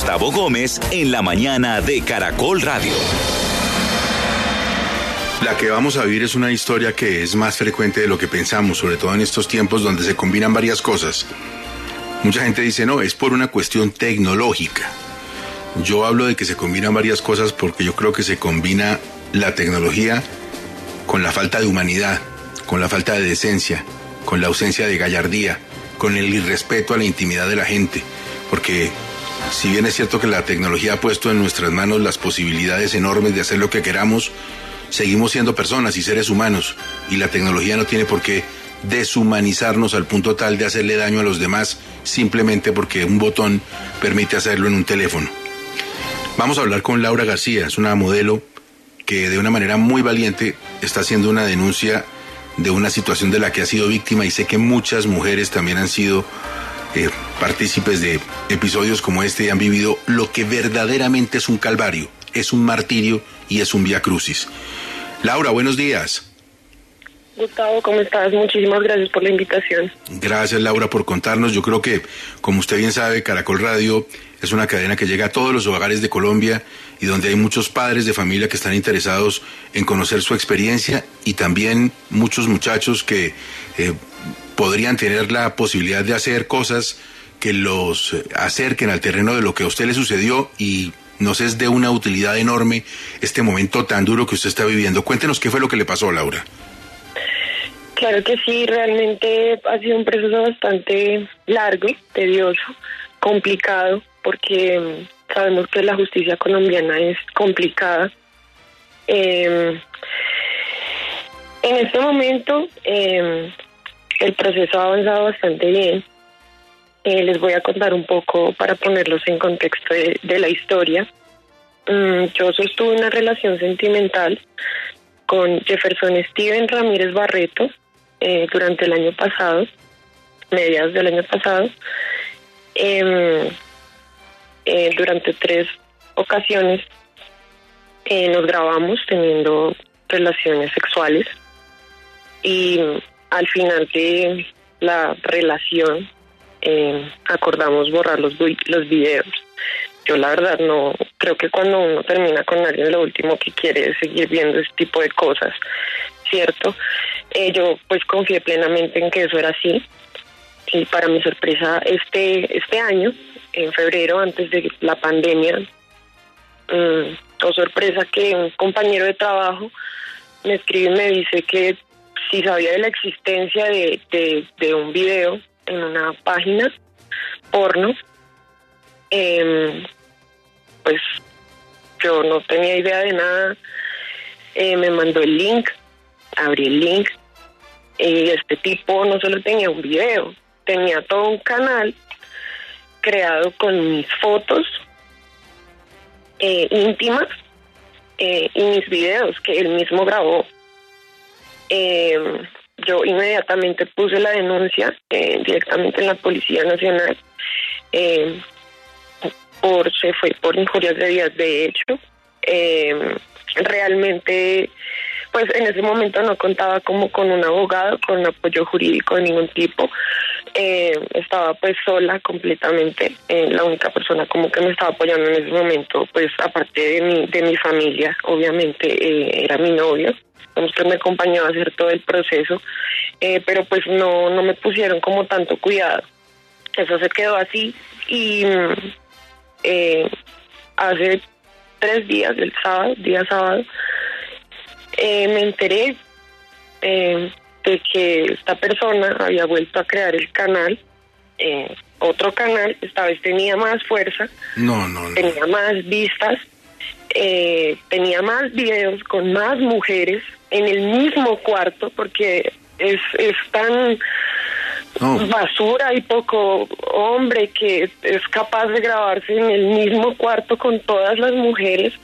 Gustavo Gómez en la mañana de Caracol Radio. La que vamos a vivir es una historia que es más frecuente de lo que pensamos, sobre todo en estos tiempos donde se combinan varias cosas. Mucha gente dice, no, es por una cuestión tecnológica. Yo hablo de que se combinan varias cosas porque yo creo que se combina la tecnología con la falta de humanidad, con la falta de decencia, con la ausencia de gallardía, con el irrespeto a la intimidad de la gente. Porque si bien es cierto que la tecnología ha puesto en nuestras manos las posibilidades enormes de hacer lo que queramos, seguimos siendo personas y seres humanos, y la tecnología no tiene por qué deshumanizarnos al punto tal de hacerle daño a los demás simplemente porque un botón permite hacerlo en un teléfono. Vamos a hablar con Laura García, es una modelo que de una manera muy valiente está haciendo una denuncia de una situación de la que ha sido víctima, y sé que muchas mujeres también han sido partícipes de episodios como este y han vivido lo que verdaderamente es un calvario, es un martirio y es un vía crucis. Laura, buenos días. Gustavo, ¿cómo estás? Muchísimas gracias por la invitación. Gracias, Laura, por contarnos. Yo creo que, como usted bien sabe, Caracol Radio es una cadena que llega a todos los hogares de Colombia y donde hay muchos padres de familia que están interesados en conocer su experiencia, y también muchos muchachos que podrían tener la posibilidad de hacer cosas que los acerquen al terreno de lo que a usted le sucedió, y nos es de una utilidad enorme este momento tan duro que usted está viviendo. Cuéntenos qué fue lo que le pasó, Laura. Claro que sí, realmente ha sido un proceso bastante largo, tedioso, complicado, porque sabemos que la justicia colombiana es complicada. En este momento el proceso ha avanzado bastante bien. Les voy a contar un poco para ponerlos en contexto de la historia. Yo sostuve una relación sentimental con Jefferson Steven Ramírez Barreto durante el año pasado, mediados del año pasado. Durante 3 ocasiones nos grabamos teniendo relaciones sexuales, y al final de la relación acordamos borrar los videos. Yo la verdad no creo que cuando uno termina con alguien lo último que quiere es seguir viendo ese tipo de cosas, ¿cierto? Yo pues confié plenamente en que eso era así, y para mi sorpresa este año, en febrero, antes de la pandemia, sorpresa que un compañero de trabajo me escribe y me dice que si sabía de la existencia de un video en una página porno. Pues yo no tenía idea de nada. Me mandó el link, abrí el link, y este tipo no solo tenía un video, tenía todo un canal creado con mis fotos íntimas y mis videos que él mismo grabó. Yo inmediatamente puse la denuncia directamente en la Policía Nacional. Se fue por injurias de vías de hecho. Realmente, pues en ese momento no contaba como con un abogado, con apoyo jurídico de ningún tipo. Estaba pues sola completamente. La única persona como que me estaba apoyando en ese momento, pues aparte de mi familia, obviamente, era mi novio, que me acompañó a hacer todo el proceso, pero pues no me pusieron como tanto cuidado. Eso se quedó así, y hace 3 días, día sábado, me enteré de que esta persona había vuelto a crear el canal, otro canal. Esta vez tenía más fuerza, tenía más vistas, tenía más videos con más mujeres en el mismo cuarto, porque es tan basura y poco hombre que es capaz de grabarse en el mismo cuarto con todas las mujeres.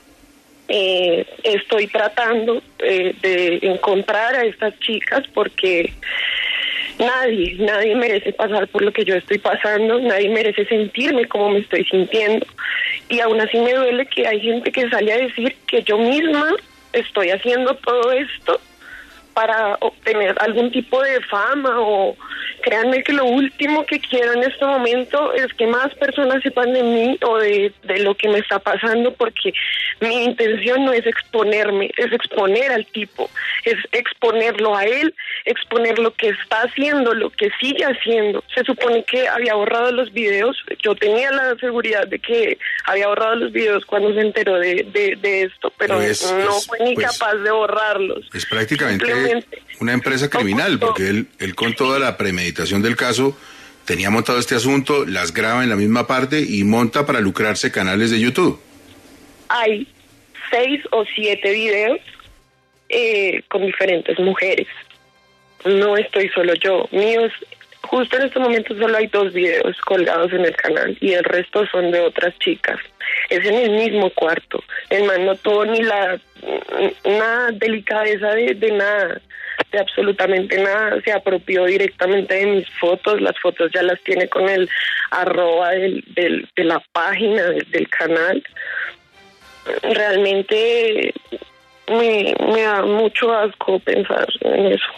Estoy tratando de encontrar a estas chicas, porque nadie merece pasar por lo que yo estoy pasando, nadie merece sentirme como me estoy sintiendo, y aún así me duele que hay gente que sale a decir que yo misma estoy haciendo todo esto para obtener algún tipo de fama, o créanme que lo último que quiero en este momento es que más personas sepan de mí o de lo que me está pasando, porque mi intención no es exponerme, es exponer al tipo, es exponerlo a él, exponer lo que está haciendo, lo que sigue haciendo. Se supone que había borrado los videos, yo tenía la seguridad de que había borrado los videos cuando se enteró de esto, pero no fue ni capaz de borrarlos. Es prácticamente una empresa criminal, porque él con toda la premeditación del caso tenía montado este asunto, las graba en la misma parte y monta para lucrarse canales de YouTube. Hay 6 o 7 videos con diferentes mujeres. No estoy solo yo. Míos, justo en este momento solo hay 2 videos colgados en el canal y el resto son de otras chicas. Es en el mismo cuarto. El man no tuvo ni una delicadeza de nada, de absolutamente nada. Se apropió directamente de mis fotos. Las fotos ya las tiene con el @ de la página del canal. Realmente me da mucho asco pensar en eso.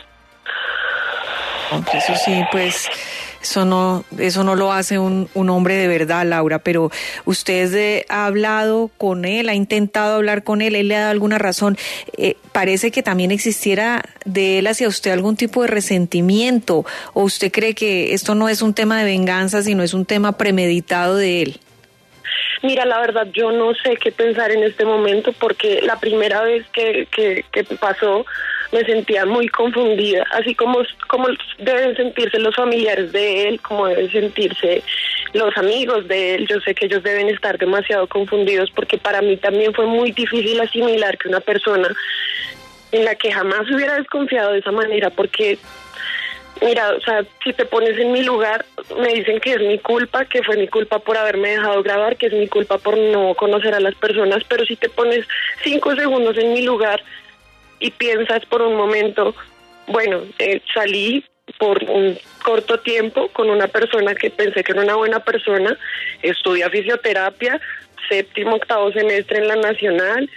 Eso sí, pues eso no lo hace un hombre de verdad, Laura, pero usted ha hablado con él, ha intentado hablar con él, ¿él le ha dado alguna razón? Parece que también existiera de él hacia usted algún tipo de resentimiento, ¿o usted cree que esto no es un tema de venganza, sino es un tema premeditado de él? Mira, la verdad, yo no sé qué pensar en este momento, porque la primera vez que pasó me sentía muy confundida, así como deben sentirse los familiares de él, como deben sentirse los amigos de él. Yo sé que ellos deben estar demasiado confundidos, porque para mí también fue muy difícil asimilar que una persona en la que jamás hubiera desconfiado de esa manera, porque mira, o sea, si te pones en mi lugar, me dicen que es mi culpa, que fue mi culpa por haberme dejado grabar, que es mi culpa por no conocer a las personas, pero si te pones 5 segundos en mi lugar y piensas por un momento, bueno, salí por un corto tiempo con una persona que pensé que era una buena persona, estudia fisioterapia, 7º, 8º semestre en la Nacional,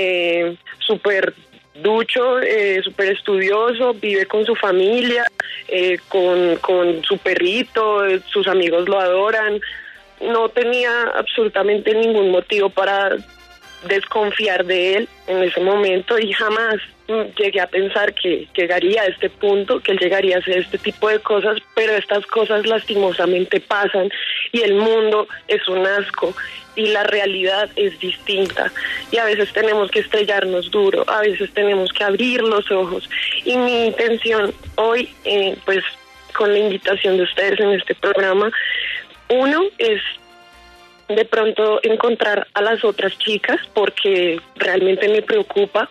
súper ducho, súper estudioso, vive con su familia, con su perrito, sus amigos lo adoran. No tenía absolutamente ningún motivo para desconfiar de él en ese momento, y jamás llegué a pensar que llegaría a este punto, que él llegaría a hacer este tipo de cosas, pero estas cosas lastimosamente pasan y el mundo es un asco y la realidad es distinta, y a veces tenemos que estrellarnos duro, a veces tenemos que abrir los ojos, y mi intención hoy, pues con la invitación de ustedes en este programa, uno es de pronto encontrar a las otras chicas, porque realmente me preocupa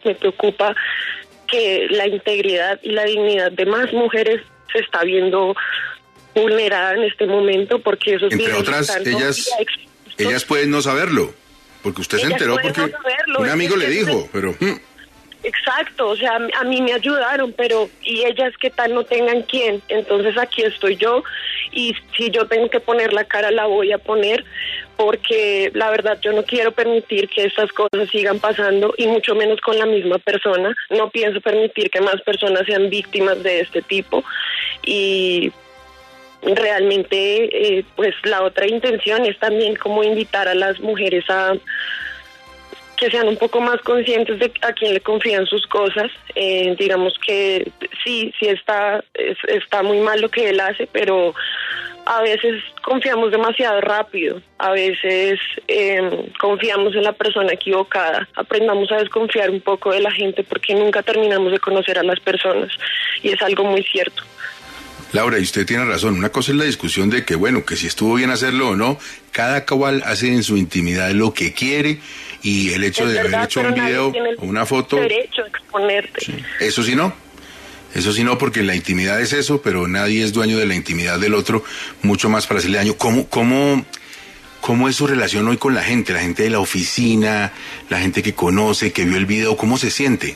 que la integridad y la dignidad de más mujeres se está viendo vulnerada en este momento, porque esos entre otras, ellas pueden no saberlo, porque usted se enteró porque un amigo le dijo, pero... Exacto, o sea, a mí me ayudaron, pero ¿y ellas qué tal no tengan quién? Entonces aquí estoy yo, y si yo tengo que poner la cara, la voy a poner, porque la verdad yo no quiero permitir que estas cosas sigan pasando, y mucho menos con la misma persona. No pienso permitir que más personas sean víctimas de este tipo, y realmente pues la otra intención es también como invitar a las mujeres a que sean un poco más conscientes de a quién le confían sus cosas. Digamos que sí está muy mal lo que él hace, pero a veces confiamos demasiado rápido, a veces confiamos en la persona equivocada. Aprendamos a desconfiar un poco de la gente, porque nunca terminamos de conocer a las personas, y es algo muy cierto. Laura, y usted tiene razón, una cosa es la discusión de que, bueno, que si estuvo bien hacerlo o no, cada cual hace en su intimidad lo que quiere, y el hecho de haber hecho un video o una foto... derecho a exponerte. Sí. Eso sí no, porque la intimidad es eso, pero nadie es dueño de la intimidad del otro, mucho más para hacerle daño. ¿Cómo es su relación hoy con la gente de la oficina, la gente que conoce, que vio el video, cómo se siente?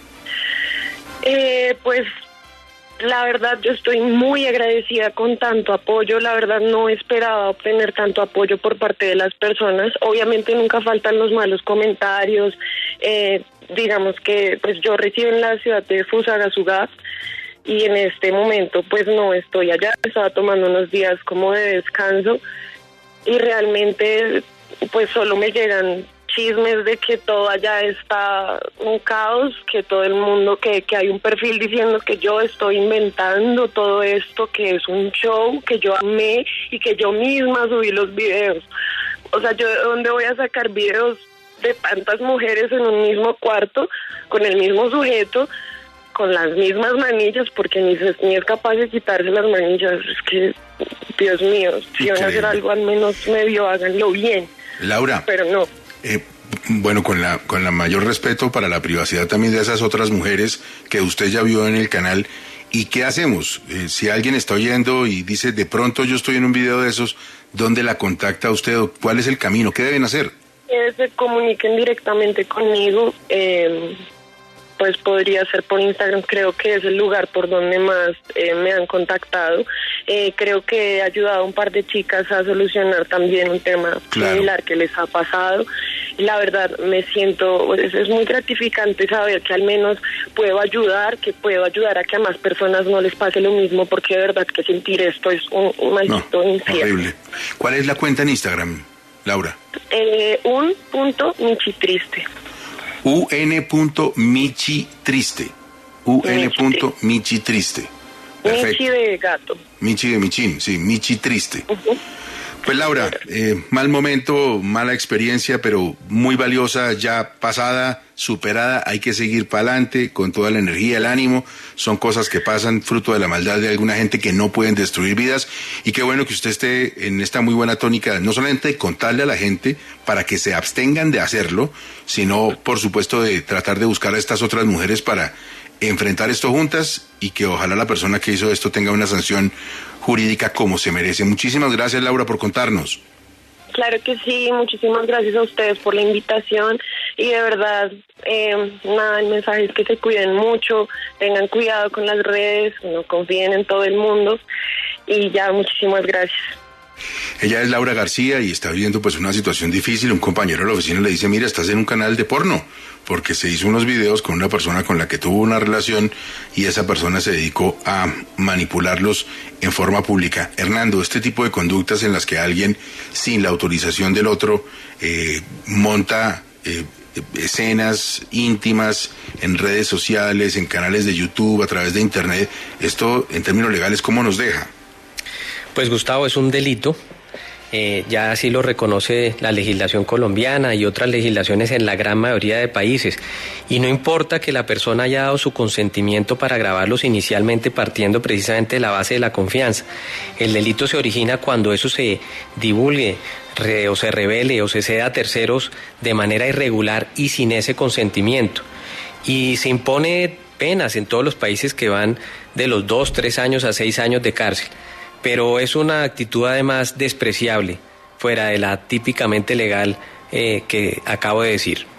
Pues... la verdad, yo estoy muy agradecida con tanto apoyo. La verdad, no esperaba obtener tanto apoyo por parte de las personas. Obviamente nunca faltan los malos comentarios, digamos que pues yo resido en la ciudad de Fusagasugá y en este momento pues no estoy allá, estaba tomando unos días como de descanso y realmente pues solo me llegan chismes de que todo allá está un caos, que todo el mundo, que hay un perfil diciendo que yo estoy inventando todo esto, que es un show, que yo amé y que yo misma subí los videos. O sea, ¿yo de dónde voy a sacar videos de tantas mujeres en un mismo cuarto, con el mismo sujeto, con las mismas manillas, porque ni es capaz de quitarse las manillas? Es que, Dios mío, si van a hacer algo, al menos medio háganlo bien. Laura. Pero no. Bueno, con la mayor respeto para la privacidad también de esas otras mujeres que usted ya vio en el canal. ¿Y qué hacemos? Si alguien está oyendo y dice, de pronto yo estoy en un video de esos, ¿dónde la contacta usted? ¿Cuál es el camino? ¿Qué deben hacer? Que se comuniquen directamente conmigo. Pues podría ser por Instagram, creo que es el lugar por donde más me han contactado. Creo que he ayudado a un par de chicas a solucionar también un tema similar que les ha pasado. Y la verdad me siento, es muy gratificante saber que al menos puedo ayudar, que puedo ayudar a que a más personas no les pase lo mismo, porque de verdad que sentir esto es un maldito infierno. Horrible. ¿Cuál es la cuenta en Instagram, Laura? un.michitriste. un.michitriste. un.michitriste. Perfecto. Michi de gato. Michi de Michín, sí, Michitriste. Pues Laura, mal momento, mala experiencia, pero muy valiosa, ya pasada, superada. Hay que seguir para adelante con toda la energía, el ánimo. Son cosas que pasan fruto de la maldad de alguna gente que no pueden destruir vidas. Y qué bueno que usted esté en esta muy buena tónica, no solamente de contarle a la gente para que se abstengan de hacerlo, sino por supuesto de tratar de buscar a estas otras mujeres para enfrentar esto juntas y que ojalá la persona que hizo esto tenga una sanción jurídica como se merece. Muchísimas gracias, Laura, por contarnos. Claro que sí, muchísimas gracias a ustedes por la invitación y de verdad, el mensaje es que se cuiden mucho, tengan cuidado con las redes, no confíen en todo el mundo y ya, muchísimas gracias. Ella es Laura García y está viviendo pues una situación difícil. Un compañero de la oficina le dice, mira, estás en un canal de porno, porque se hizo unos videos con una persona con la que tuvo una relación y esa persona se dedicó a manipularlos en forma pública. Hernando, este tipo de conductas en las que alguien, sin la autorización del otro, monta escenas íntimas en redes sociales, en canales de YouTube, a través de Internet, esto en términos legales, ¿cómo nos deja? Pues Gustavo, es un delito, ya así lo reconoce la legislación colombiana y otras legislaciones en la gran mayoría de países, y no importa que la persona haya dado su consentimiento para grabarlos inicialmente partiendo precisamente de la base de la confianza. El delito se origina cuando eso se divulgue o se revele o se ceda a terceros de manera irregular y sin ese consentimiento, y se impone penas en todos los países que van de los 2, 3 años a 6 años de cárcel. Pero es una actitud además despreciable, fuera de la típicamente legal que acabo de decir.